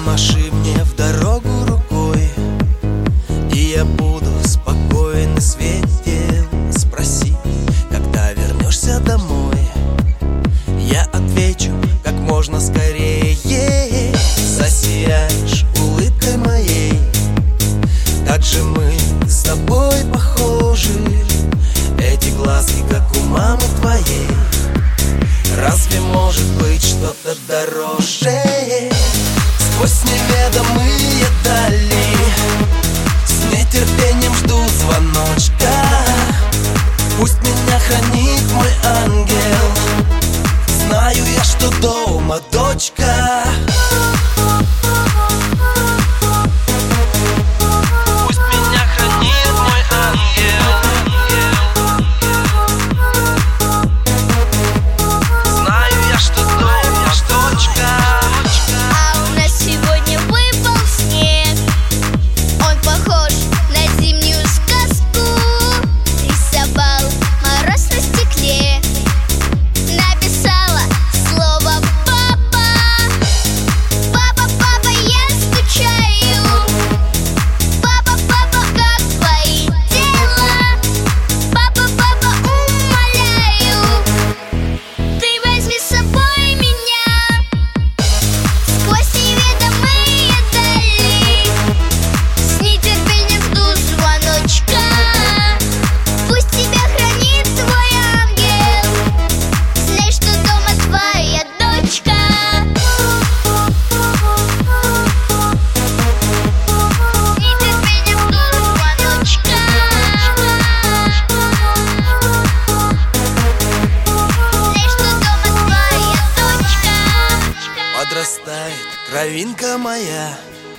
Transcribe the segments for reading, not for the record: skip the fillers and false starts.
Помаши мне в дорогу рукой, и я буду спокойно светил. Спроси, когда вернешься домой. Я отвечу как можно скорее. Засияешь улыбкой моей. Так же мы с тобой похожи. Эти глазки, как у мамы твоей. Разве может быть что-то дороже? Сквозь неведомые дали с нетерпением жду звоночка. Пусть меня хранит мой ангел. Знаю я, что дома дочка. Пусть меня хранит мой ангел. Знаю я, что дома дочка. А у нас сегодня выпал снег. Он похож на зимнюю сказку. Рисовал мороз на стекле. Написала слово «папа». Папа, папа, я скучаю. Папа, папа, как твои дела? Папа, папа, умоляю, ты возьми с собой меня сквозь неведомые дали. С нетерпением жду звоночка. Пусть тебя хранит твой ангел. Знай, что дома твоя дочка. С нетерпением жду звоночка. Знай, что дома твоя дочка. Подрастает кровинка моя,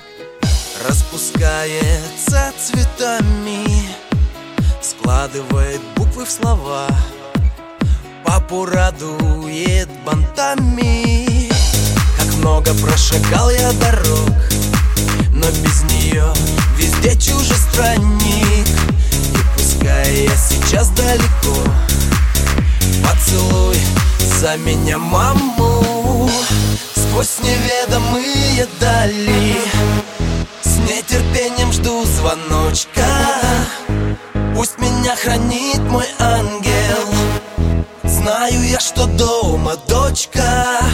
распускается цветами, складывает буквы в слова, папу радует бантами. Как много прошагал я дорог, но без нее везде чужестранник. И пускай я сейчас далеко, поцелуй за меня маму. Сквозь неведомые дали с нетерпением жду звоночка. Пусть меня хранит мой ангел. Знаю я, что дома дочка.